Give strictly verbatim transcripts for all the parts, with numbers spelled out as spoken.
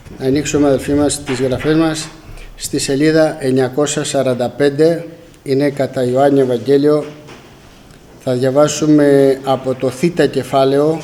Να ανοίξουμε, αδελφοί μας, τις γραφές μας στη σελίδα εννιακόσια σαράντα πέντε, είναι κατά Ιωάννη Ευαγγέλιο. Θα διαβάσουμε από το θήτα κεφάλαιο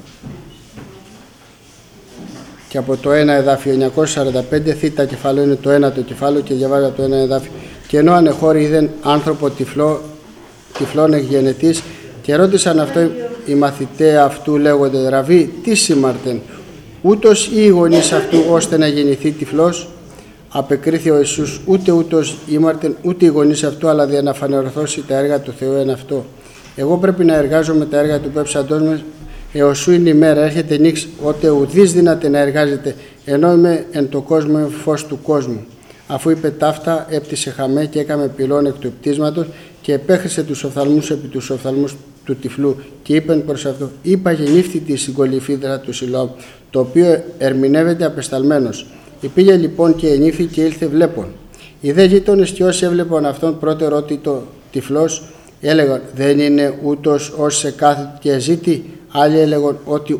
και από το ένα εδάφιο. Εννιακόσια σαράντα πέντε θήτα κεφάλαιο είναι το ένα το κεφάλαιο και διαβάζει από το ένα εδάφιο. Και ενώ ανεχώρη είδεν άνθρωπο τυφλό, τυφλόν εκγενετής, και ρώτησαν αυτό οι μαθητέ αυτού λέγονται, Ραβί, τι σήμαρτεν, ούτως ή οι γονείς αυτού ώστε να γεννηθεί τυφλός? Απεκρίθη ο Ιησούς, ούτε ούτως ήμαρτεν ούτε οι γονείς αυτού, αλλά δια να φανερωθώσει τα έργα του Θεού εν αυτό. Εγώ πρέπει να εργάζομαι τα έργα του πέψαντός μας, έως σου είναι η μέρα, έρχεται νύξ, ότε ουδείς δύναται να εργάζεται, ενώ είμαι εν το κόσμο, είμαι φως του κόσμου. Αφού είπε ταύτα, έπτυσε χαμέ και έκαμε πυλών εκ του πτίσματος και επέχρισε τους οφθαλμούς επί τους οφθαλμούς του τυφλού και είπεν προς αυτό, είπα γεννήφθη τη συγκολυφίδρα του Σιλώμ, το οποίο ερμηνεύεται απεσταλμένος. Υπήγε λοιπόν και ενήφθη και ήλθε βλέπων. Οι δε γείτονες και όσοι έβλεπαν αυτόν πρώτο ρώτη το τυφλός, έλεγαν δεν είναι ούτως ως σε κάθε και ζήτη, άλλοι έλεγαν ότι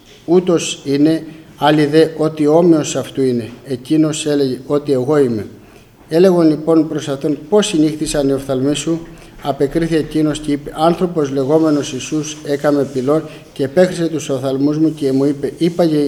ούτως είναι, άλλοι δε ότι όμοιος αυτού είναι. Εκείνος έλεγε ότι εγώ είμαι. Έλεγαν λοιπόν προς αυτόν πώς συνήχθησαν οι οφθαλμοί σου? Απεκρίθη εκείνος και είπε, άνθρωπος λεγόμενος Ιησούς έκαμε πυλών και επέχρισε τους οφθαλμούς μου και μου είπε, είπαγε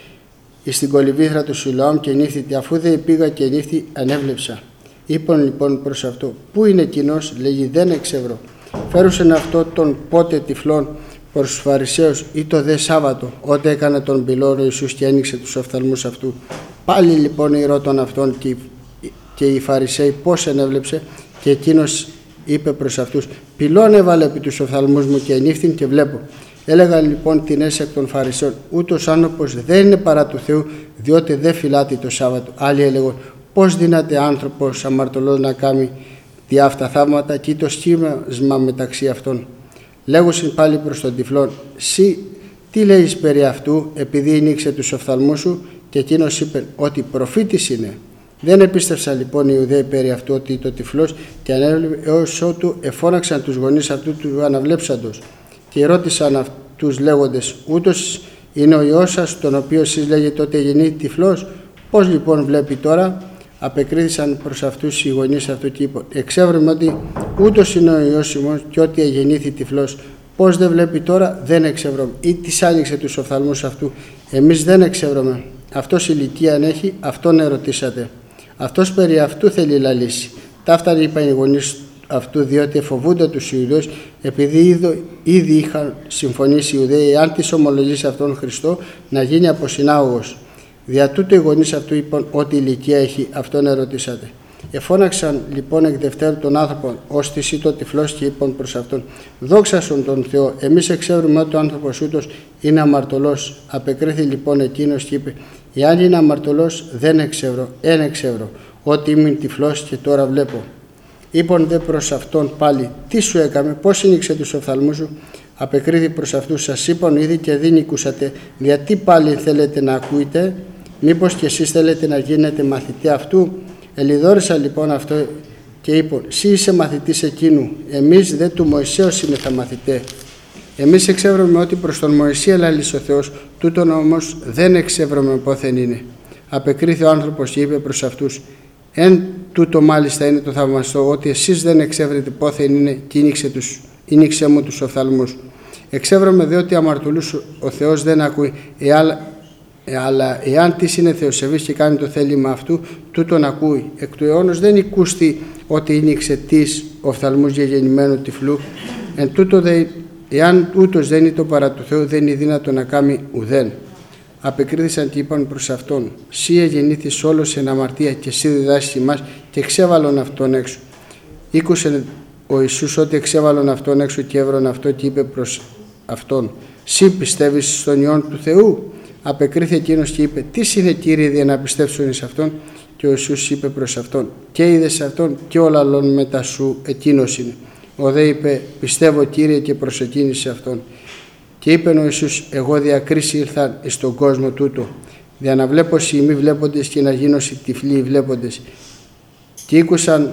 στην κολυβήθρα του Σιλωάμ και νύχθητη, αφού δεν πήγα και νύχθη ανέβλεψα. Είπαν λοιπόν προς αυτό, πού είναι εκείνος? Λέγει, δεν εξεύρω. Φέρουσαν αυτό τον πότε τυφλών προς τους Φαρισαίους ή το δε Σάββατο, ότε έκανε τον πυλών ο Ιησούς και άνοιξε τους οφθαλμούς αυτού. Πάλι λοιπόν ρώταν αυτόν και, και οι Φαρισαίοι πώς ενέβλεψε, και εκείνος είπε προς αυτούς, πυλών έβαλε επί τους οφθαλμούς μου και ενύφθην και βλέπω. Έλεγαν λοιπόν την έσαι εκ των Φαρισαίων, ούτως άνθρωπος δεν είναι παρά του Θεού, διότι δεν φυλάται το Σάββατο. Άλλοι έλεγαν, πώς δύναται άνθρωπος αμαρτωλός να κάνει δι' αυτά θαύματα, και το σχήμασμα μεταξύ αυτών. Λέγουσιν πάλι προς τον τυφλόν, σύ τι λέεις περί αυτού, επειδή ανοίξε τους οφθαλμούς σου? Και εκείνος είπε ότι προφήτης είναι. Δεν επίστευσαν λοιπόν οι Ιουδαίοι περί αυτού ότι το τυφλός, και ανέβλεπε έως ότου εφώναξαν τους γονείς αυτού του αναβλέψαντος. Και ρώτησαν αυτούς λέγοντες, ούτως είναι ο Υιός σας, τον οποίο εσείς λέγετε ότι γεννήθη τυφλός? Πώς λοιπόν βλέπει τώρα? Απεκρίθησαν προς αυτούς οι γονείς αυτού και είπαν, εξεύρουμε ότι ούτως είναι ο Υιός ημών και ότι γεννήθη τυφλός. Πώς δεν βλέπει τώρα? Δεν εξεύρουμε. Ή τις άνοιξε τους οφθαλμούς αυτού? Εμείς δεν εξεύρουμε. Αυτός ηλικία αν έχει, αυτόν ερωτήσατε. Αυτός περί αυτού θέλει λαλήσει. Ταύτα είπαν οι γονείς αυτού, διότι φοβούνται τους Ιουδαίους, επειδή ήδη, ήδη είχαν συμφωνήσει οι Ιουδαίοι, αν της ομολογήσει αυτόν Χριστό, να γίνει αποσυνάγωγος. Δια τούτο οι γονείς αυτού είπαν, ό,τι ηλικία έχει, αυτόν ερωτήσατε. Εφώναξαν λοιπόν εκ δευτέρου των άνθρωπων, ως της ήτο τυφλός, και είπαν προς αυτόν, δόξασον τον Θεό, εμείς εξεύρουμε ότι ο άνθρωπος ούτως είναι αμαρτωλός. Απεκρίθη λοιπόν εκείνος και είπε, εάν είναι αμαρτωλός, δεν εξεύρω, εν εξεύρω, ότι ήμουν τυφλός και τώρα βλέπω. Είπαν δε προς αυτόν πάλι, τι σου έκαμε, πώς άνοιξε τους οφθαλμούς σου? Απεκρίθη προς αυτούς, σας είπαν ήδη και δεν ακούσατε, γιατί πάλι θέλετε να ακούετε? Μήπως και εσείς θέλετε να γίνετε μαθητοί αυτού? Ελιδόρισαν λοιπόν αυτό και είπαν, εσύ είσαι μαθητής εκείνου, εμείς δε του Μωυσέως είμεθα μαθητέ. Εμείς εξεύρουμε ότι προς τον Μωυσή ελάλησε ο Θεός, τούτον όμως δεν εξεύρουμε πόθεν είναι. Απεκρίθη ο άνθρωπος και είπε προς αυτούς, εν τούτο μάλιστα είναι το θαυμαστό, ότι εσείς δεν εξεύρετε πόθεν είναι και ήνιξε, τους, ήνιξε μου τους οφθαλμούς. Εξεύρουμε διότι αμαρτωλούς ο Θεός δεν ακούει, ε, αλλά, ε, αλλά εάν της είναι θεοσεβής και κάνει το θέλημα αυτού, τούτον ακούει. Εκ του αιώνος δεν οικούστη ότι ήνιξε τις οφθαλμούς για γεννημένου τυφλού, εν τούτο δε, εάν ούτως δεν είναι το παρά του Θεού, δεν είναι δύνατο να κάνει ουδέν. Απεκρίθησαν και είπαν προς αυτόν, σύ εγεννήθης όλος εν αμαρτία και σύ διδάσκεις ημάς και εξέβαλον αυτόν έξω. Ήκουσε ο Ιησούς ότι εξέβαλον αυτόν έξω και έβρον αυτό και είπε προς αυτόν, σύ πιστεύεις στον Υιόν του Θεού? Απεκρίθη εκείνος και είπε, τι είναι Κύριε δια να πιστεύσουν εις αυτόν? Και ο Ιησούς είπε προς αυτόν, και είδες αυτόν και όλα άλλων μετά σου εκείνος είναι. Ο δε είπε, πιστεύω Κύριε, και προσεκίνησε αυτόν. Και είπε ο Ιησούς, εγώ διακρίση ήρθα εις τον κόσμο τούτο, δια να βλέπω οι μη βλέποντες και να γίνω οι τυφλοί οι βλέποντες. Και ήκουσαν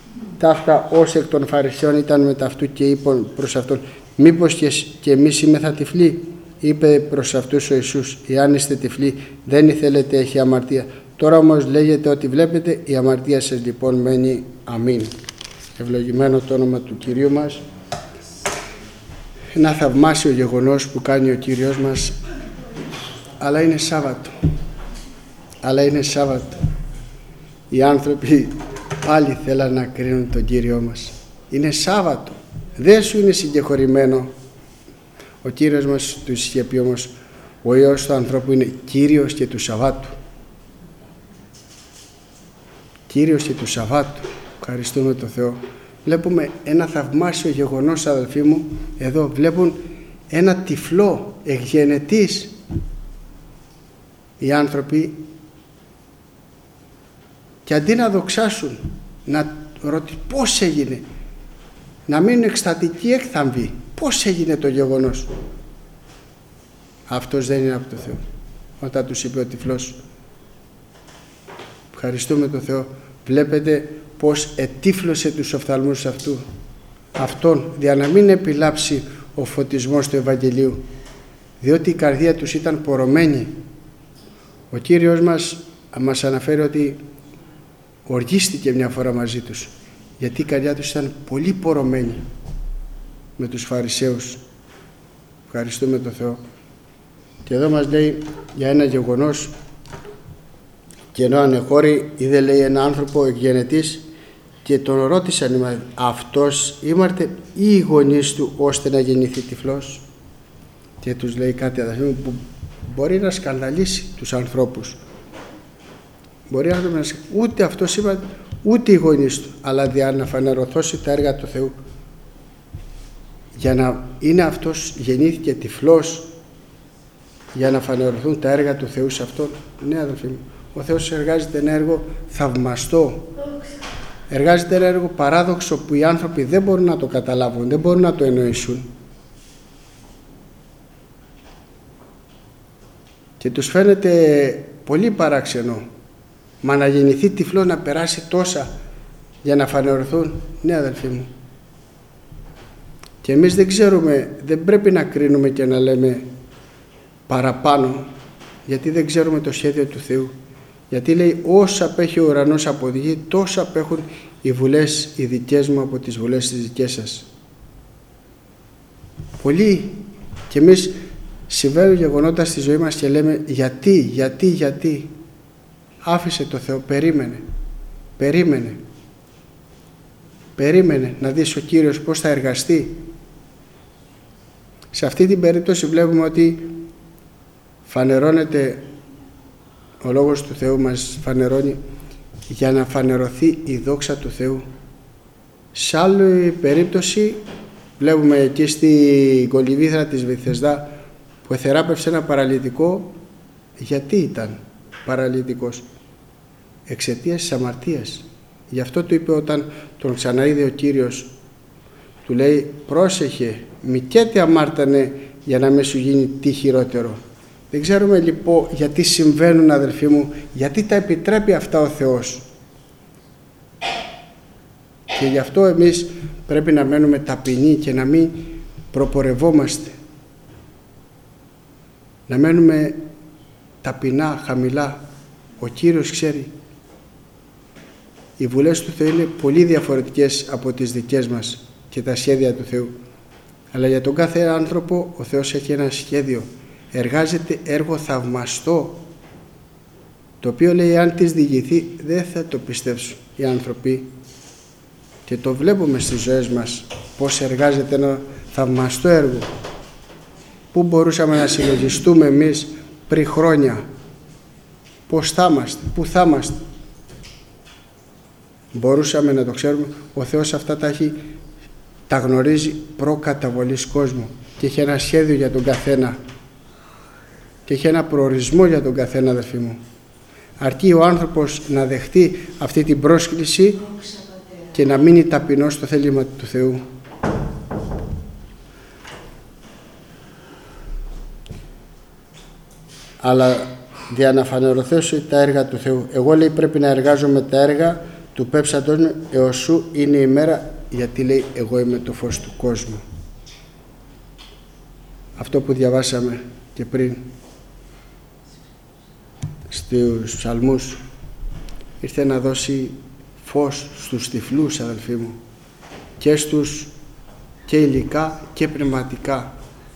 ταύτα όσοι εκ των Φαρισαίων ήταν μετά αυτού και είπαν προς αυτόν, μήπως και, και εμείς είμεθα τυφλοί? Είπε προς αυτούς ο Ιησούς: «Εάν είστε τυφλοί, δεν ήθελετε, έχει αμαρτία. Τώρα όμως λέγεται ότι βλέπετε, η αμαρτία σας λοιπόν μένει. Αμήν». Ευλογημένο το όνομα του Κυρίου μας. Ένα θαυμάσιο γεγονός που κάνει ο Κύριος μας, αλλά είναι Σάββατο. Αλλά είναι Σάββατο. Οι άνθρωποι πάλι θέλαν να κρίνουν τον Κύριό μας. Είναι Σάββατο. Δεν σου είναι συγκεχωρημένο. Ο Κύριος μας τους είχε πει όμως: ο Υιός του ανθρώπου είναι Κύριος και του Σαββάτου. Κύριος και του Σαββάτου. Ευχαριστούμε τον Θεό. Βλέπουμε ένα θαυμάσιο γεγονός, αδελφοί μου. Εδώ βλέπουν ένα τυφλό εκγενετής. Οι άνθρωποι, και αντί να δοξάσουν, να ρωτήσουν πώς έγινε, να μείνουν εκστατικοί έκθαμβοι, πώς έγινε το γεγονός. Αυτός δεν είναι από το Θεό. Όταν τους είπε ο τυφλός, ευχαριστούμε τον Θεό, βλέπετε πως ετύφλωσε τους οφθαλμούς αυτού, αυτόν, για να μην επιλάψει ο φωτισμός του Ευαγγελίου, διότι η καρδία τους ήταν πορωμένη. Ο Κύριος μας μας αναφέρει ότι οργίστηκε μια φορά μαζί τους, γιατί η καρδιά τους ήταν πολύ πορωμένη με τους Φαρισαίους. Ευχαριστούμε τον Θεό. Και εδώ μας λέει για ένα γεγονός: και ενώ ανεχώρη είδε, λέει, ένα άνθρωπο εκγενετής και τον ρώτησαν, αυτός ήμαρτε ή οι γονείς του ώστε να γεννηθεί τυφλός? Και τους λέει κάτι, αδελφοί μου, που μπορεί να σκανδαλίσει τους ανθρώπους. Μπορεί να μην, ούτε αυτός ήμαρτε ούτε οι γονείς του, αλλά για να φανερωθώσει τα έργα του Θεού, για να είναι αυτός, γεννήθηκε τυφλός για να φανερωθούν τα έργα του Θεού σε αυτόν. Ναι, αδελφοί μου, ο Θεός εργάζεται ένα έργο θαυμαστό. Εργάζεται ένα έργο παράδοξο που οι άνθρωποι δεν μπορούν να το καταλάβουν, δεν μπορούν να το εννοήσουν. Και τους φαίνεται πολύ παράξενο. Μα να γεννηθεί τυφλό, να περάσει τόσα για να φανερωθούν. Ναι, αδελφοί μου. Και εμείς δεν ξέρουμε, δεν πρέπει να κρίνουμε και να λέμε παραπάνω, γιατί δεν ξέρουμε το σχέδιο του Θεού. Γιατί λέει, όσα απέχει ο ουρανός από τη γη, τόσα απέχουν οι βουλές οι δικές μου από τις βουλές τις δικές σας. Πολύ. Και εμείς συμβαίνουν γεγονότα στη ζωή μας και λέμε γιατί, γιατί, γιατί. Άφησε το Θεό, περίμενε, περίμενε. Περίμενε να δεις ο Κύριος πώς θα εργαστεί. Σε αυτή την περίπτωση βλέπουμε ότι φανερώνεται, ο Λόγος του Θεού μας φανερώνει για να φανερωθεί η δόξα του Θεού. Σε άλλη περίπτωση βλέπουμε εκεί στη κολυμβήθρα της Βηθεσδά που εθεράπευσε ένα παραλυτικό. Γιατί ήταν παραλυτικός? Εξαιτίας της αμαρτίας. Γι' αυτό του είπε όταν τον ξαναείδε ο Κύριος, του λέει, πρόσεχε, μη και τε αμάρτανε για να μην σου γίνει τι χειρότερο. Δεν ξέρουμε λοιπόν γιατί συμβαίνουν, αδελφοί μου, γιατί τα επιτρέπει αυτά ο Θεός. Και γι' αυτό εμείς πρέπει να μένουμε ταπεινοί και να μην προπορευόμαστε. Να μένουμε ταπεινά, χαμηλά. Ο Κύριος ξέρει. Οι βουλές του Θεού είναι πολύ διαφορετικές από τις δικές μας και τα σχέδια του Θεού. Αλλά για τον κάθε άνθρωπο ο Θεός έχει ένα σχέδιο. Εργάζεται έργο θαυμαστό, το οποίο λέει αν της διηγηθεί δεν θα το πιστέψουν οι άνθρωποι. Και το βλέπουμε στις ζωές μας πως εργάζεται ένα θαυμαστό έργο. Πού μπορούσαμε να συλλογιστούμε εμείς πριν χρόνια? Πώς θα είμαστε, πού θα είμαστε? Μπορούσαμε να το ξέρουμε? Ο Θεός αυτά τα έχει, τα γνωρίζει προκαταβολής κόσμου και έχει ένα σχέδιο για τον καθένα και έχει ένα προορισμό για τον καθένα, αδελφοί μου. Αρκεί ο άνθρωπος να δεχτεί αυτή την πρόσκληση και να μείνει ταπεινός στο θέλημα του Θεού. Αλλά για να φανερωθέσω τα έργα του Θεού. Εγώ, λέει, πρέπει να εργάζομαι τα έργα του πέψαντος μου έως σου είναι η μέρα, γιατί λέει εγώ είμαι το φως του κόσμου. Αυτό που διαβάσαμε και πριν στους ψαλμούς, ήρθε να δώσει φως στους τυφλούς, αδελφοί μου, και στους και υλικά και πνευματικά.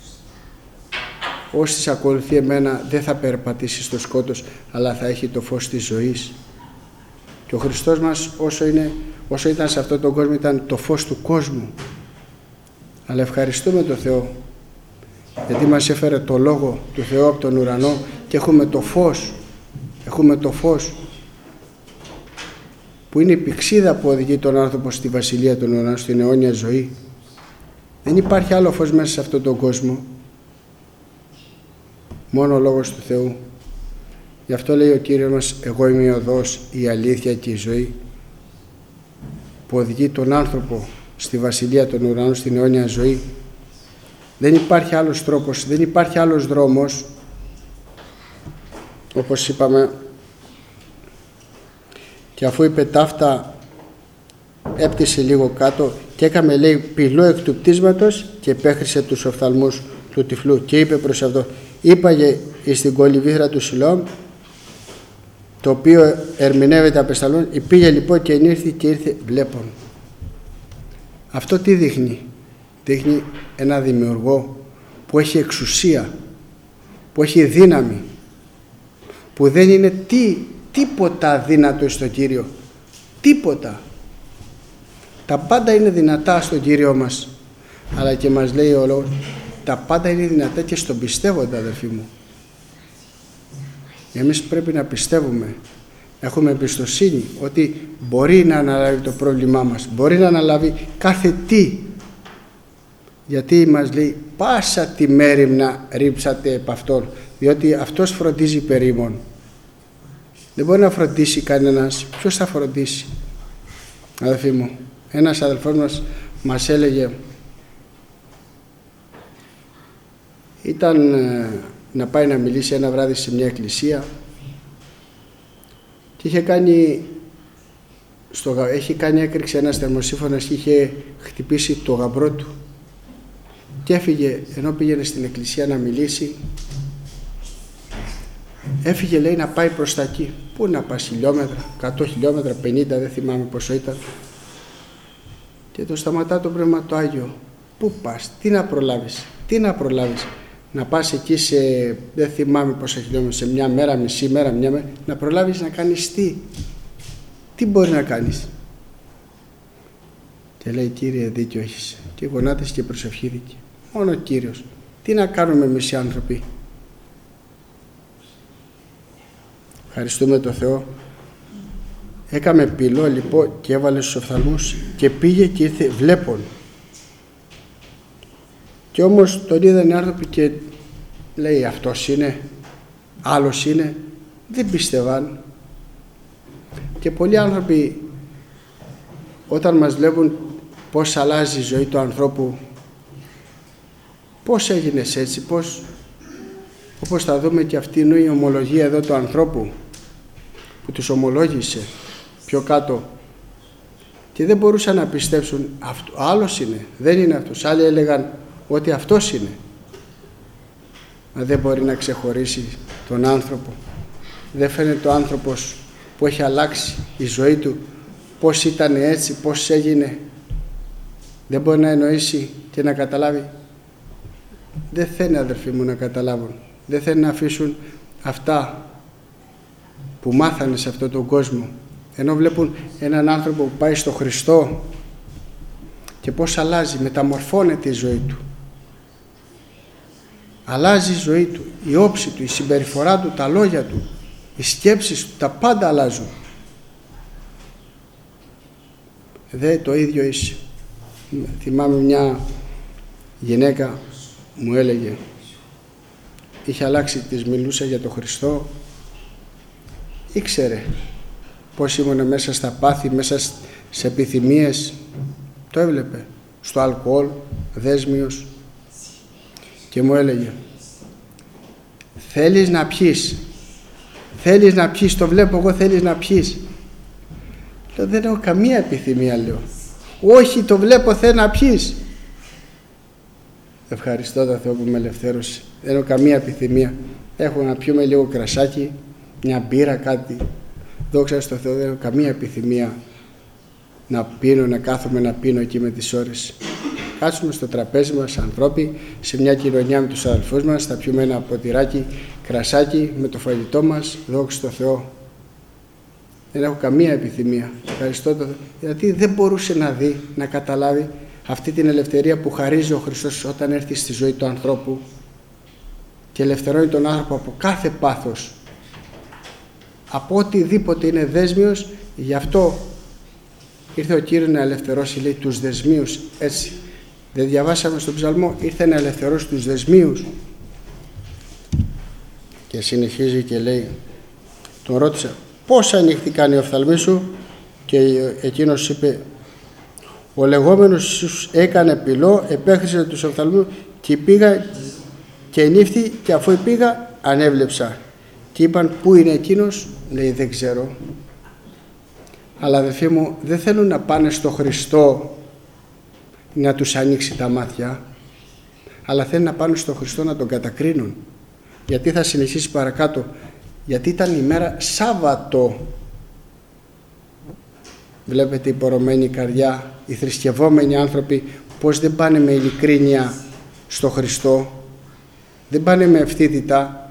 Όσοι ακολουθεί εμένα δεν θα περπατήσει στο σκότος, αλλά θα έχει το φως της ζωής. Και ο Χριστός μας όσο, είναι, όσο ήταν σε αυτόν τον κόσμο ήταν το φως του κόσμου. Αλλά ευχαριστούμε τον Θεό, γιατί μας έφερε το Λόγο του Θεού από τον ουρανό και έχουμε το φως, έχουμε το φως που είναι η πηξίδα που οδηγεί τον άνθρωπο στη Βασιλεία των Ουρανών, στην αιώνια ζωή. Δεν υπάρχει άλλο φως μέσα σε αυτόν τον κόσμο, μόνο ο Λόγος του Θεού. Γι' αυτό λέει ο Κύριος μας, εγώ είμαι η οδός, η αλήθεια και η ζωή, που οδηγεί τον άνθρωπο στη Βασιλεία των Ουρανών, στην αιώνια ζωή. Δεν υπάρχει άλλος τρόπος, δεν υπάρχει άλλος δρόμος. Όπως είπαμε, και αφού είπε ταύτα, έπτυσε λίγο κάτω και έκαμε, λέει, πυλό εκ του πτύσματος και επέχρισε τους οφθαλμούς του τυφλού και είπε προς αυτό, είπαγε εις την κολυβήθρα του Σιλώαμ, το οποίο ερμηνεύεται απεσταλών, πήγε λοιπόν και ενήρθη και ήρθε βλέπων. Αυτό τι δείχνει? Δείχνει ένα δημιουργό που έχει εξουσία, που έχει δύναμη, που δεν είναι τι, τίποτα αδύνατο στον Κύριο, τίποτα. Τα πάντα είναι δυνατά στον Κύριο μας, αλλά και μας λέει ο Λόγος, τα πάντα είναι δυνατά και στον πιστεύοντα, αδελφοί μου. Εμείς πρέπει να πιστεύουμε, έχουμε εμπιστοσύνη ότι μπορεί να αναλάβει το πρόβλημά μας, μπορεί να αναλάβει κάθε τι, γιατί μας λέει πάσα τη μέριμνα ρίψατε επ' αυτόν, διότι αυτός φροντίζει περί ημών. Δεν μπορεί να φροντίσει κανένας. Ποιος θα φροντίσει? Αδελφοί μου, ένας αδελφός μας μας έλεγε, ήταν ε, να πάει να μιλήσει ένα βράδυ σε μια εκκλησία και είχε κάνει, στο, έχει κάνει έκρηξη ένας θερμοσύφωνας και είχε χτυπήσει το γαμπρό του και έφυγε, ενώ πήγαινε στην εκκλησία να μιλήσει, έφυγε, λέει, να πάει προς τα εκεί. Πού να πάει, χιλιόμετρα, εκατό χιλιόμετρα, πενήντα, δεν θυμάμαι πόσο ήταν, και το σταματά το Πνεύμα το Άγιο. Πού πας, τι να προλάβεις, τι να προλάβεις, να πας εκεί σε, δεν θυμάμαι πόσα χιλιόμετρα, σε μια μέρα, μισή μέρα, μια μέρα, να προλάβεις να κάνεις τι, τι μπορεί να κάνεις? Και λέει, Κύριε, δίκιο έχεις. Και γονάτισε και προσευχήθηκε. Μόνο ο Κύριος. Τι να κάνουμε εμείς οι άνθρωποι? Ευχαριστούμε τον Θεό. Έκαμε πυλό λοιπόν και έβαλε στους οφθαλμούς και πήγε και ήρθε βλέπων. Και όμως τον είδαν οι άνθρωποι και λέει, αυτός είναι, άλλος είναι. Δεν πίστευαν. Και πολλοί άνθρωποι όταν μας βλέπουν πώς αλλάζει η ζωή του ανθρώπου, πώς έγινες έτσι, πώς, όπως θα δούμε, και αυτή είναι η ομολογία εδώ του ανθρώπου που τους ομολόγησε πιο κάτω, και δεν μπορούσαν να πιστέψουν, αυτό, άλλος είναι, δεν είναι αυτός. Άλλοι έλεγαν ότι αυτός είναι, μα δεν μπορεί να ξεχωρίσει τον άνθρωπο. Δεν φαίνεται ο άνθρωπος που έχει αλλάξει η ζωή του, πώς ήταν έτσι, πώς έγινε. Δεν μπορεί να εννοήσει και να καταλάβει. Δεν θέλει, αδερφοί μου, να καταλάβουν. Δεν θέλει να αφήσουν αυτά που μάθανε σε αυτόν τον κόσμο. Ενώ βλέπουν έναν άνθρωπο που πάει στο Χριστό και πώς αλλάζει, μεταμορφώνεται η ζωή του. Αλλάζει η ζωή του, η όψη του, η συμπεριφορά του, τα λόγια του, οι σκέψεις του, τα πάντα αλλάζουν. Δε το ίδιο είσαι. Θυμάμαι μια γυναίκα μου έλεγε, είχε αλλάξει, της μιλούσα για τον Χριστό, ήξερε πως ήμουν μέσα στα πάθη, μέσα σε επιθυμίες, το έβλεπε, στο αλκοόλ, δέσμιος, και μου έλεγε, θέλεις να πιείς, θέλεις να πιείς, το βλέπω εγώ, θέλεις να πιείς. Λέω, δεν έχω καμία επιθυμία, λέω. Όχι, το βλέπω, θέλει να πιείς. Ευχαριστώ τον Θεό που με ελευθέρωσε. Δεν έχω καμία επιθυμία. Έχω να πιούμε λίγο κρασάκι, μια μπύρα, κάτι. Δόξα στον Θεό, δεν έχω καμία επιθυμία να πίνω, να κάθομαι να πίνω εκεί με τις ώρες. Κάτσουμε στο τραπέζι μας, ανθρώποι, σε μια κοινωνία με τους αδελφούς μας, θα πιούμε ένα ποτηράκι, κρασάκι με το φαγητό μας. Δόξα στον Θεό. Δεν έχω καμία επιθυμία. Ευχαριστώ τον Θεό. Γιατί δεν μπορούσε να δει, να καταλάβει αυτή την ελευθερία που χαρίζει ο Χριστός όταν έρθει στη ζωή του ανθρώπου και ελευθερώνει τον άνθρωπο από κάθε πάθος, από οτιδήποτε είναι δέσμιος. Γι' αυτό ήρθε ο Κύριος να ελευθερώσει, λέει, τους δεσμίους. Έτσι δεν διαβάσαμε στον ψαλμό? Ήρθε να ελευθερώσει τους δεσμίους. Και συνεχίζει και λέει, τον ρώτησα, πώς ανοίχθηκαν οι οφθαλμοί σου? Και εκείνος είπε, ο λεγόμενος σου έκανε πυλό, επέχρισε τους οφθαλμούς και πήγα και ενύφθη, και αφού πήγα ανέβλεψα. Και είπαν, πού είναι εκείνος? Λέει, δεν ξέρω. Αλλά αδελφοί μου, δεν θέλουν να πάνε στο Χριστό να τους ανοίξει τα μάτια, αλλά θέλουν να πάνε στο Χριστό να τον κατακρίνουν. Γιατί θα συνεχίσει παρακάτω? Γιατί ήταν η μέρα Σάββατο. Βλέπετε η πορωμένη καρδιά, οι θρησκευόμενοι άνθρωποι πως δεν πάνε με ειλικρίνεια στο Χριστό, δεν πάνε με ευθύτητα.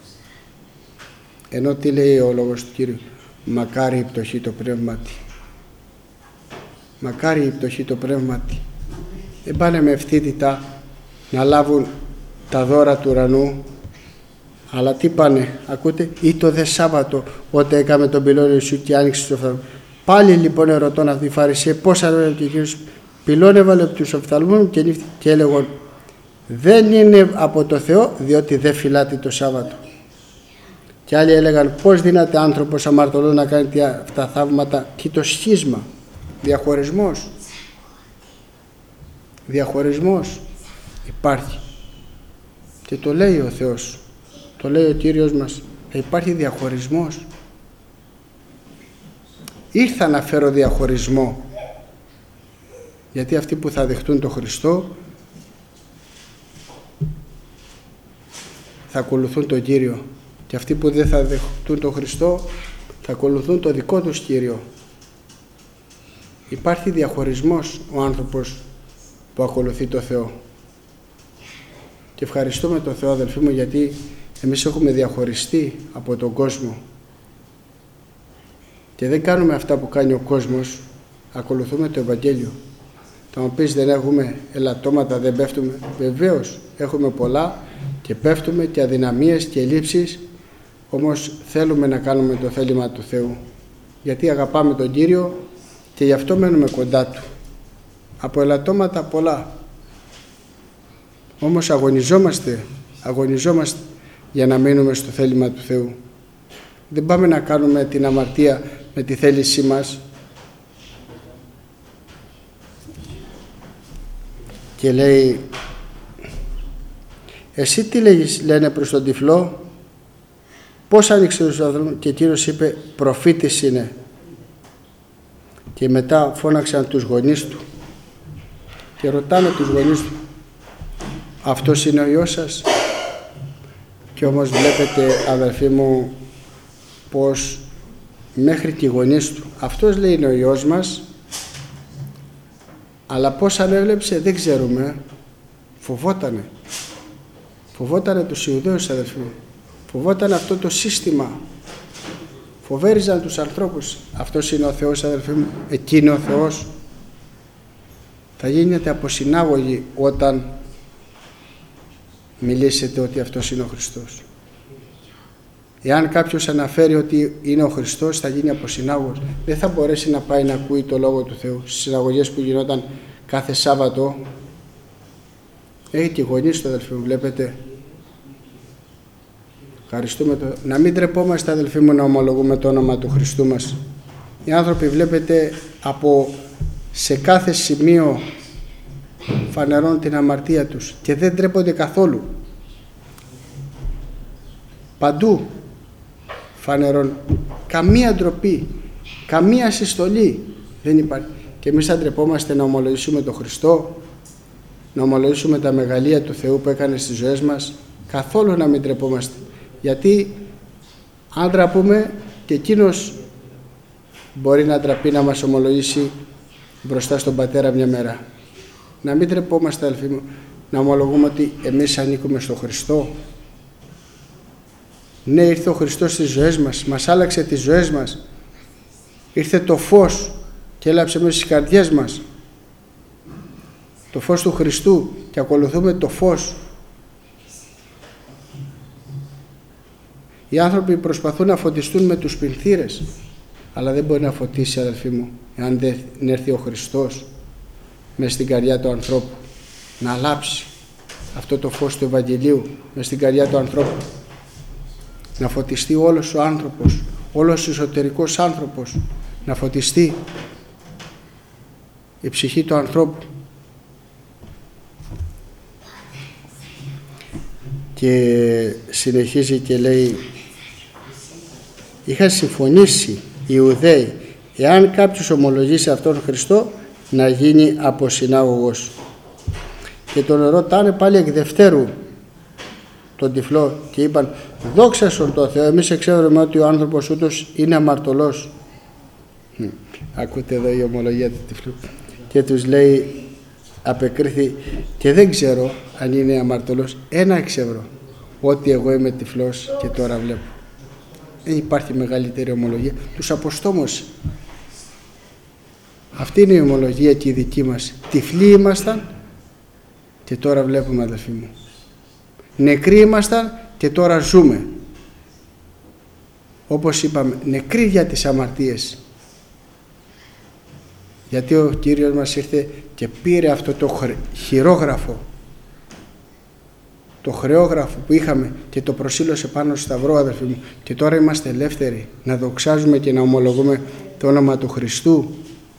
Ενώ τι λέει ο λόγος του Κύριου? Μακάρι η πτωχή το πνεύματι. Μακάρι η πτωχή το πνεύματι. Δεν πάνε με ευθύτητα να λάβουν τα δώρα του ουρανού, αλλά τι πάνε? Ακούτε, ή το δε Σάββατο όταν έκαμε τον πυλώνιο σου και άνοιξε τους οφθαλμούς. Πάλι λοιπόν ερωτών αυτοί οι Φαρισαίοι, πώς ανέβαινε και ο Κύριος πυλών έβαλε από τους οφθαλμούς και, και έλεγαν, δεν είναι από το Θεό, διότι δεν φυλάται το Σάββατο. Και άλλοι έλεγαν, πώς δύναται άνθρωπος αμαρτωλός να κάνει αυτά θαύματα? Και το σχίσμα, διαχωρισμός, διαχωρισμός υπάρχει. Και το λέει ο Θεός, το λέει ο Κύριος μας, υπάρχει διαχωρισμός. Ήρθα να φέρω διαχωρισμό, γιατί αυτοί που θα δεχτούν τον Χριστό θα ακολουθούν τον Κύριο, και αυτοί που δεν θα δεχτούν τον Χριστό θα ακολουθούν το δικό τους Κύριο. Υπάρχει διαχωρισμός ο άνθρωπος που ακολουθεί το Θεό. Και ευχαριστούμε τον Θεό, αδελφοί μου, γιατί εμείς έχουμε διαχωριστεί από τον κόσμο και δεν κάνουμε αυτά που κάνει ο κόσμος, ακολουθούμε το Ευαγγέλιο. Θα μου πεις, δεν έχουμε ελαττώματα, δεν πέφτουμε? Βεβαίως έχουμε πολλά και πέφτουμε και αδυναμίες και λήψεις, όμως θέλουμε να κάνουμε το θέλημα του Θεού, γιατί αγαπάμε τον Κύριο και γι' αυτό μένουμε κοντά Του. Από ελαττώματα πολλά, όμως αγωνιζόμαστε, αγωνιζόμαστε για να μείνουμε στο θέλημα του Θεού. Δεν πάμε να κάνουμε την αμαρτία με τη θέλησή μας. Και λέει, εσύ τι λέγεις, λένε προς τον τυφλό? Πώς άνοιξε τους ανθρώπους? Και εκείνος είπε, προφήτης είναι. Και μετά φώναξαν τους γονείς του και ρωτάνε τους γονείς του, αυτός είναι ο Υιός σας? Και όμως βλέπετε, αδελφοί μου, πως μέχρι και οι γονείς του, αυτός λέει είναι ο Υιός μας, αλλά πώς ανέβλεψε δεν ξέρουμε. Φοβότανε. Φοβότανε τους Ιουδαίους, αδελφοί μου. Φοβόταν αυτό το σύστημα. Φοβέριζαν τους ανθρώπους. Αυτός είναι ο Θεός, αδελφοί μου. Εκεί είναι ο Θεός. Θα γίνετε αποσυνάγωγοι όταν μιλήσετε ότι αυτός είναι ο Χριστός. Εάν κάποιος αναφέρει ότι είναι ο Χριστός, θα γίνει αποσυνάγωγος. Δεν θα μπορέσει να πάει να ακούει το Λόγο του Θεού στις συναγωγές που γινόταν κάθε Σάββατο. Έχει και γονείς του, αδελφοί μου, βλέπετε. Ευχαριστούμε το... Να μην τρεπόμαστε, αδελφοί μου, να ομολογούμε το όνομα του Χριστού μας. Οι άνθρωποι, βλέπετε, από σε κάθε σημείο φανερώνουν την αμαρτία τους και δεν τρέπονται καθόλου. Παντού φανερώνουν. Καμία ντροπή, καμία συστολή δεν υπάρχει. Και εμείς θα ντρεπόμαστε να ομολογήσουμε τον Χριστό? να ομολογήσουμε τα μεγαλεία του Θεού που έκανε στις ζωές μας, καθόλου να μην τρεπόμαστε. Γιατί αν τραπούμε, και εκείνος μπορεί να τραπεί να μας ομολογήσει μπροστά στον Πατέρα μια μέρα. Να μην τρεπόμαστε, αδελφοί μου, να ομολογούμε ότι εμείς ανήκουμε στον Χριστό. Ναι, ήρθε ο Χριστός στις ζωές μας, μας άλλαξε τις ζωές μας. Ήρθε το φως και έλαψε μέσα στις καρδιές μας. Το φως του Χριστού, και ακολουθούμε το φως. Οι άνθρωποι προσπαθούν να φωτιστούν με τους πινθύρες, αλλά δεν μπορεί να φωτίσει, αδελφοί μου, εάν δεν έρθει ο Χριστός μες στην καρδιά του ανθρώπου, να λάψει αυτό το φως του Ευαγγελίου μες στην καρδιά του ανθρώπου, να φωτιστεί όλος ο άνθρωπος, όλος ο εσωτερικός άνθρωπος, να φωτιστεί η ψυχή του ανθρώπου. Και συνεχίζει και λέει, είχα συμφωνήσει οι Ιουδαίοι, εάν κάποιος ομολογήσει αυτόν τον Χριστό, να γίνει αποσυνάγωγος. Και τον ρωτάνε πάλι εκ δευτέρου τον τυφλό και είπαν, δόξα στον το Θεό, εμείς εξεύρουμε ότι ο άνθρωπος ούτως είναι αμαρτωλός. Ακούτε εδώ η ομολογία του τυφλού. Και τους λέει, απεκρίθη, και δεν ξέρω αν είναι αμαρτωλός, ένα εξεύρω, ότι εγώ είμαι τυφλός και τώρα βλέπω. Δεν υπάρχει μεγαλύτερη ομολογία. Τους αποστόμωσε. Αυτή είναι η ομολογία και η δική μας. Τυφλοί ήμασταν και τώρα βλέπουμε, αδελφοί μου. Νεκροί ήμασταν και τώρα ζούμε. Όπως είπαμε, νεκροί για τις αμαρτίες. Γιατί ο Κύριος μας ήρθε και πήρε αυτό το χειρόγραφο, το χρεόγραφο που είχαμε, και το προσήλωσε πάνω στο σταυρό, αδελφοί μου, και τώρα είμαστε ελεύθεροι να δοξάζουμε και να ομολογούμε το όνομα του Χριστού.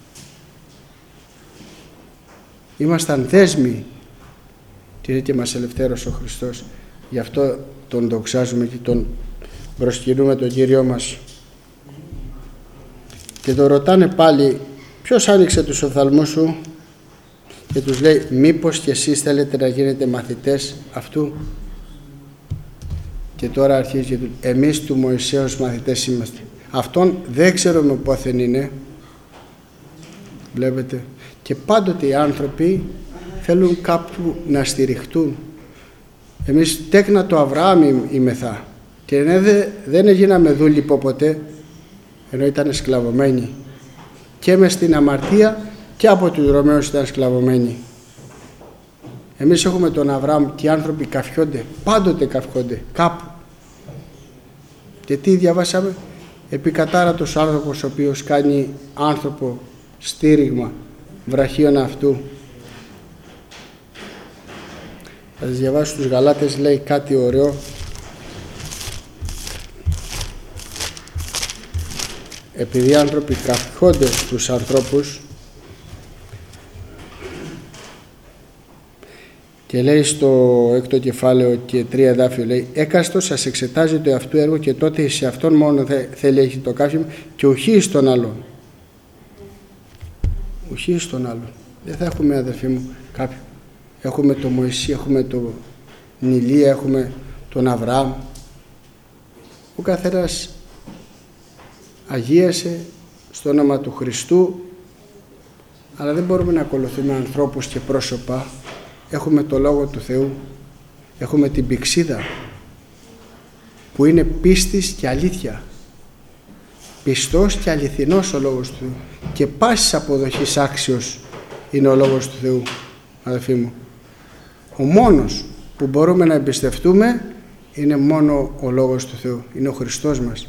Ήμασταν δέσμοι και, και μας ελευθέρωσε ο Χριστός. Γι' αυτό τον δοξάζουμε και τον προσκυνούμε τον Κύριο μας. Και τον ρωτάνε πάλι, ποιος άνοιξε τους οφθαλμούς σου? Και τους λέει, μήπως και εσείς θέλετε να γίνετε μαθητές αυτού? Και τώρα αρχίζει, εμείς του Μωυσέως μαθητές είμαστε. Αυτόν δεν ξέρουμε πόθεν είναι. Βλέπετε. Και πάντοτε οι άνθρωποι θέλουν κάπου να στηριχτούν. Εμείς τέκνα του Αβραάμ είμεθα. Και ναι, δεν γίναμε δούλυπο ποτέ, ενώ ήταν σκλαβωμένοι. Και μες στην αμαρτία και από τους Ρωμαίους ήταν σκλαβωμένοι. Εμείς έχουμε τον Αβραάμ και οι άνθρωποι καφιόνται, πάντοτε καφιόνται, κάπου. Και τι διαβάσαμε? Επικατάρατος άνθρωπος ο οποίος κάνει άνθρωπο στήριγμα βραχίων αυτού. Θα σας διαβάσω τους Γαλάτες, λέει κάτι ωραίο. Επειδή οι άνθρωποι καφιόνται στους ανθρώπους, και λέει στο έκτο κεφάλαιο και τρία εδάφιο, λέει, έκαστος σας εξετάζει το εαυτού έργο και τότε σε αυτόν μόνο θέλει έχει το κάφημα και ουχή στον άλλον. Ουχή στον άλλον. Δεν θα έχουμε, αδελφοί μου, κάποιον. Έχουμε τον Μωυσή, έχουμε τον Ηλία, έχουμε τον Αβραάμ. Ο καθένας αγίασε στο όνομα του Χριστού, αλλά δεν μπορούμε να ακολουθούμε ανθρώπους και πρόσωπα. Έχουμε το Λόγο του Θεού, έχουμε την πηξίδα που είναι πίστης και αλήθεια, πιστός και αληθινός ο Λόγος του Θεού και πάσης αποδοχής άξιος είναι ο Λόγος του Θεού, αδελφοί μου. Ο μόνος που μπορούμε να εμπιστευτούμε είναι μόνο ο Λόγος του Θεού, είναι ο Χριστός μας.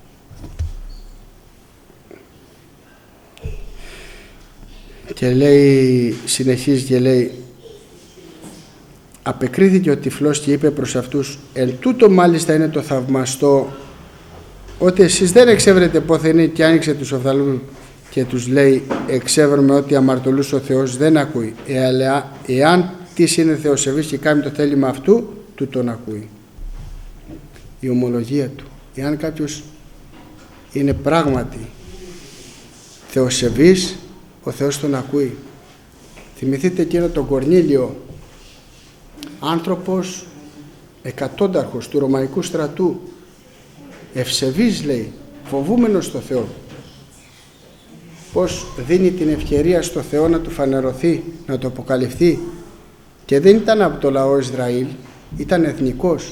Και λέει, συνεχίζει και λέει, απεκρίθηκε ο τυφλός και είπε προς αυτούς, εν τούτο μάλιστα είναι το θαυμαστό, ότι εσείς δεν εξεύρετε πόθεν είναι, και άνοιξε τους οφθαλμούς και τους λέει, εξεύρουμε ότι αμαρτωλούς ο Θεός δεν ακούει, ε, εάν τις είναι θεοσεβής και κάνει το θέλημα αυτού, του τον ακούει. Η ομολογία του. Εάν κάποιος είναι πράγματι θεοσεβής, ο Θεός τον ακούει. Θυμηθείτε εκείνο τον Κορνήλιο άνθρωπος εκατόνταρχος του Ρωμαϊκού στρατού, ευσεβής λέει, φοβούμενος στο Θεό, πως δίνει την ευκαιρία στο Θεό να του φανερωθεί, να το αποκαλυφθεί, και δεν ήταν από το λαό Ισραήλ, ήταν εθνικός,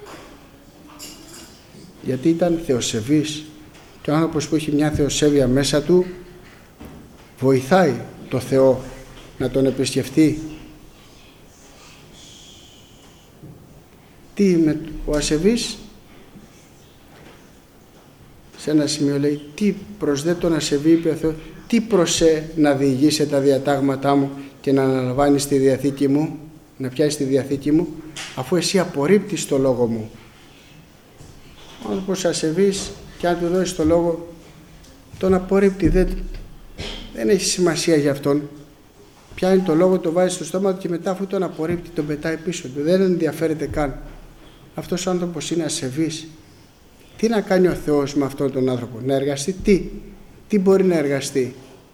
γιατί ήταν θεοσεβής, και ο άνθρωπος που έχει μια θεοσέβεια μέσα του βοηθάει το Θεό να τον επισκεφτεί. Τι με ο ασεβής, σε ένα σημείο λέει, τι προς δε τον ασεβή, είπε ο Θεός, τι προς σε να διηγείσαι τα διατάγματά μου και να αναλαμβάνεις τη διαθήκη μου, να πιάσεις τη διαθήκη μου, αφού εσύ απορρίπτεις το λόγο μου. Ο άνθρωπος ασεβής, και αν του δώσεις το λόγο, τον απορρίπτει, δεν, δεν έχει σημασία για αυτόν. Πιάνει το λόγο, το βάζει στο στόμα του και μετά, αφού τον απορρίπτει, τον πετάει πίσω του, δεν ενδιαφέρεται καν. Αυτός ο άνθρωπος είναι ασεβής. Τι να κάνει ο Θεός με αυτόν τον άνθρωπο? Να εργαστεί τι? Τι μπορεί να εργαστεί?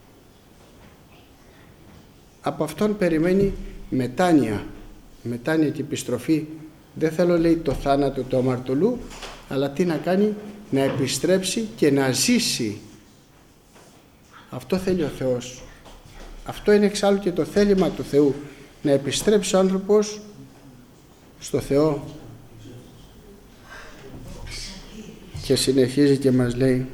Από αυτόν περιμένει μετάνοια. Μετάνοια και επιστροφή. Δεν θέλω, λέει, το θάνατο του αμαρτωλού, αλλά τι να κάνει? Να επιστρέψει και να ζήσει. Αυτό θέλει ο Θεός. Αυτό είναι εξάλλου και το θέλημα του Θεού. Να επιστρέψει ο άνθρωπος στο Θεό. Και συνεχίζει και μας λέει,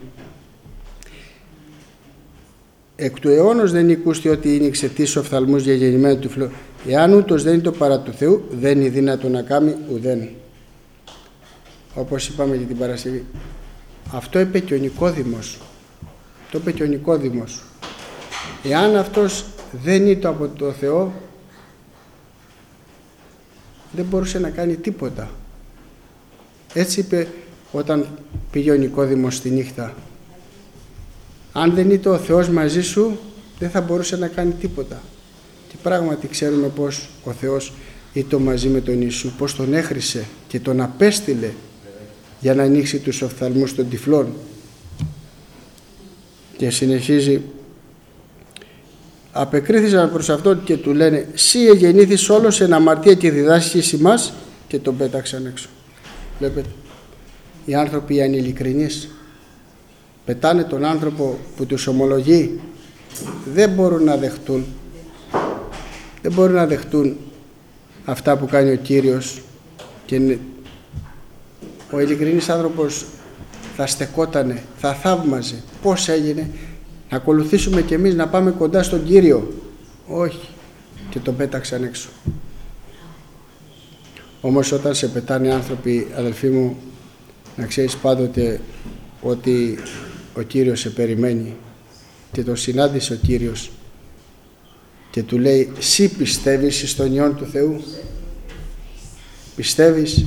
εκ του αιώνος δεν οικούστη ότι είναι εξαιτής οφθαλμούς για γεννημένο του φλό. Εάν ούτως δεν είναι το παρά του Θεού, δεν είναι δύνατο να κάνει ουδέν. Όπως είπαμε για την Παρασκευή. Αυτό είπε και ο Νικόδημος. Το είπε και ο Νικόδημος. Εάν αυτός δεν είναι από το Θεό, δεν μπορούσε να κάνει τίποτα. Έτσι είπε όταν πήγε ο Νικόδημος στη νύχτα. Αν δεν ήταν ο Θεός μαζί σου, δεν θα μπορούσε να κάνει τίποτα. Και πράγματι ξέρουμε πως ο Θεός ήταν μαζί με τον Ιησού, πως τον έχρισε και τον απέστειλε για να ανοίξει τους οφθαλμούς των τυφλών. Και συνεχίζει, απεκρίθησαν προς αυτόν και του λένε, «Σύ εγεννήθης όλος εν αμαρτία και διδάσκεις ημάς», και τον πέταξαν έξω. Βλέπετε, οι άνθρωποι οι ανειλικρινείς πετάνε τον άνθρωπο που τους ομολογεί, δεν μπορούν να δεχτούν δεν μπορούν να δεχτούν αυτά που κάνει ο Κύριος, και ο ειλικρινής άνθρωπος θα στεκότανε, θα θαύμαζε πώς έγινε, να ακολουθήσουμε κι εμείς, να πάμε κοντά στον Κύριο. Όχι, και τον πέταξαν έξω. Όμως όταν σε πετάνε άνθρωποι, αδελφοί μου, να ξέρεις πάντοτε ότι ο Κύριος σε περιμένει, και τον συνάντησε ο Κύριος και του λέει, «Συ πιστεύεις στον Υιόν του Θεού? Πιστεύεις?»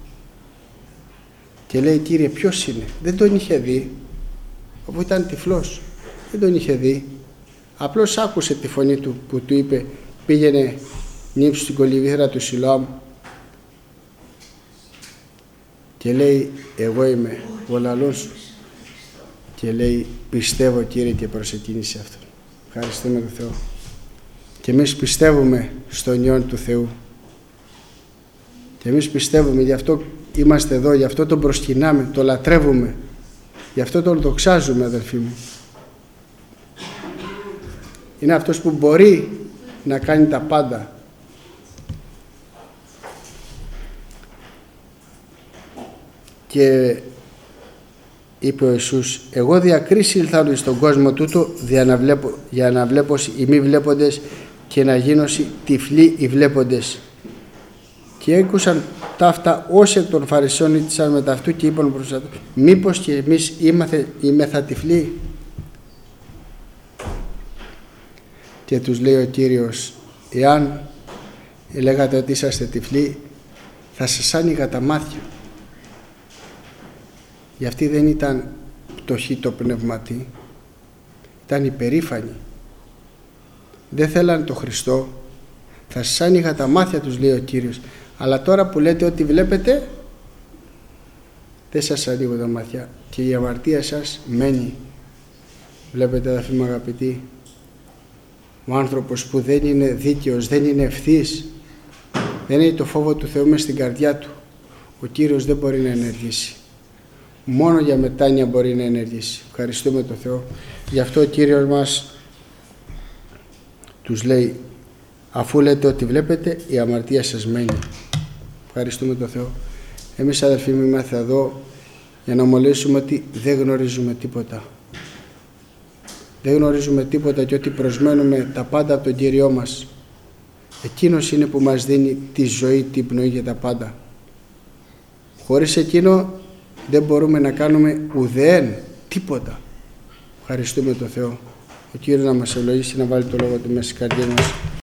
Και λέει, «Κύριε, ποιος είναι?» Δεν τον είχε δει, όπου ήταν τυφλός, δεν τον είχε δει. Απλώς άκουσε τη φωνή του που του είπε, «Πήγαινε νύψου στην κολυβήθρα του Σιλοάμ». Και λέει, «Εγώ είμαι ο λαλός σου». Και λέει, «Πιστεύω, Κύριε», και προσεκίνησε αυτόν. Ευχαριστούμε τον Θεό. Και εμείς πιστεύουμε στον Υιόν του Θεού. Και εμείς πιστεύουμε, γι' αυτό είμαστε εδώ, γι' αυτό τον προσκυνάμε, τον λατρεύουμε, γι' αυτό τον δοξάζουμε, αδελφοί μου. Είναι αυτός που μπορεί να κάνει τα πάντα. Και είπε ο Ιησούς, «Εγώ διακρίση ήλθα στον κόσμο τούτο για να βλέπω, για να βλέπω οι μη βλέποντες και να γίνωσι τυφλοί οι βλέποντες». Και έκουσαν ταύτα όσοι εκ των Φαρισαίων ήτησαν με ταυτού και είπαν προς αυτούς, «Μήπως και εμείς είμεθα τυφλοί?» Και τους λέει ο Κύριος, «Εάν λέγατε ότι είσαστε τυφλοί, θα σας άνοιγα τα μάτια». Για αυτοί δεν ήταν πτωχοί το πνευματί, ήταν υπερήφανοι. Δεν θέλαν το Χριστό. Θα σας άνοιγα τα μάτια, τους λέει ο Κύριος. Αλλά τώρα που λέτε ότι βλέπετε, δεν σας ανοίγω τα μάτια και η αμαρτία σας μένει. Βλέπετε, αδελφοί μου αγαπητοί, ο άνθρωπος που δεν είναι δίκαιος, δεν είναι ευθύς, δεν έχει το φόβο του Θεού μες στην καρδιά του, ο Κύριος δεν μπορεί να ενεργήσει. Μόνο για μετάνοια μπορεί να ενεργήσει. Ευχαριστούμε τον Θεό. Γι' αυτό ο Κύριος μας τους λέει, αφού λέτε ότι βλέπετε, η αμαρτία σας μένει. Ευχαριστούμε τον Θεό. Εμείς αδελφοί μου είμαστε εδώ για να ομολογήσουμε ότι δεν γνωρίζουμε τίποτα. Δεν γνωρίζουμε τίποτα και ότι προσμένουμε τα πάντα από τον Κύριό μας. Εκείνος είναι που μας δίνει τη ζωή, την πνοή και τα πάντα. Χωρίς Εκείνο δεν μπορούμε να κάνουμε ουδέν τίποτα. Ευχαριστούμε τον Θεό. Ο Κύριος να μας ευλογήσει, να βάλει το λόγο του μέσα στις καρδιές μας.